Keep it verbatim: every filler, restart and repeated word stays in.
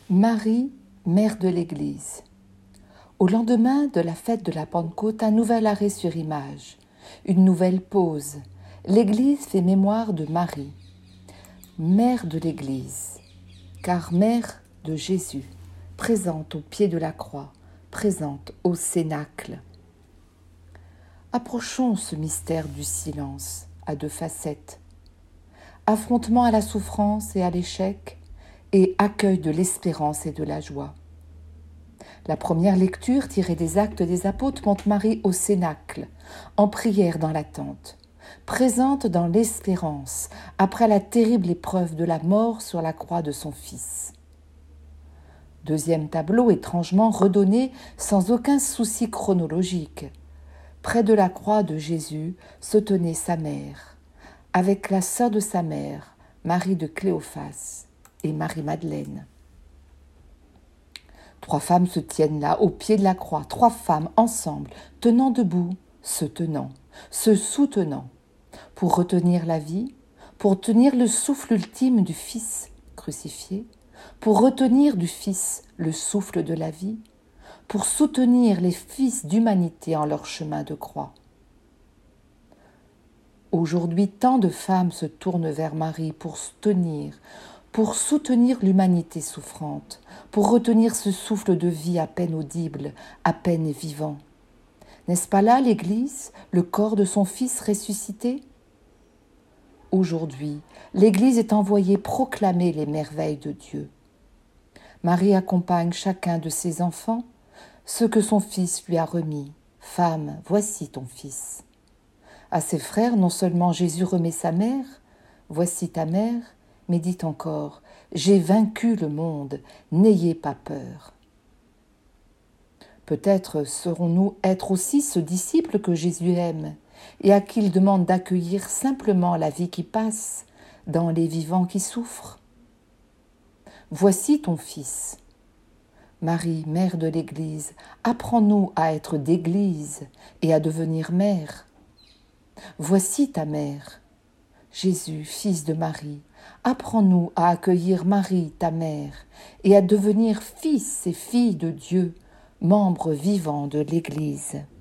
Marie, mère de l'Église. Au lendemain de la fête de la Pentecôte, un nouvel arrêt sur image, une nouvelle pause. L'Église fait mémoire de Marie, mère de l'Église, car mère de Jésus, présente au pied de la croix, présente au cénacle. Approchons ce mystère du silence à deux facettes. Affrontement à la souffrance et à l'échec, et accueil de l'espérance et de la joie. La première lecture tirée des Actes des Apôtres montre Marie au cénacle, en prière dans l'attente, présente dans l'espérance après la terrible épreuve de la mort sur la croix de son Fils. Deuxième tableau étrangement redonné sans aucun souci chronologique. Près de la croix de Jésus se tenait sa mère, avec la sœur de sa mère, Marie de Cléophas, et Marie-Madeleine. Trois femmes se tiennent là, au pied de la croix, trois femmes ensemble, tenant debout, se tenant, se soutenant, pour retenir la vie, pour tenir le souffle ultime du Fils crucifié, pour retenir du Fils le souffle de la vie, pour soutenir les fils d'humanité en leur chemin de croix. Aujourd'hui, tant de femmes se tournent vers Marie pour soutenir, pour soutenir l'humanité souffrante, pour retenir ce souffle de vie à peine audible, à peine vivant. N'est-ce pas là l'Église, le corps de son Fils ressuscité ? Aujourd'hui, l'Église est envoyée proclamer les merveilles de Dieu. Marie accompagne chacun de ses enfants, ce que son Fils lui a remis. « Femme, voici ton Fils ». À ses frères, non seulement Jésus remet sa mère, « Voici ta mère », mais dit encore « J'ai vaincu le monde, n'ayez pas peur ». Peut-être saurons-nous être aussi ce disciple que Jésus aime et à qui il demande d'accueillir simplement la vie qui passe dans les vivants qui souffrent. Voici ton Fils. Marie, mère de l'Église, apprends-nous à être d'Église et à devenir mère. Voici ta mère. Jésus, Fils de Marie, apprends-nous à accueillir Marie, ta mère, et à devenir fils et filles de Dieu, membres vivants de l'Église.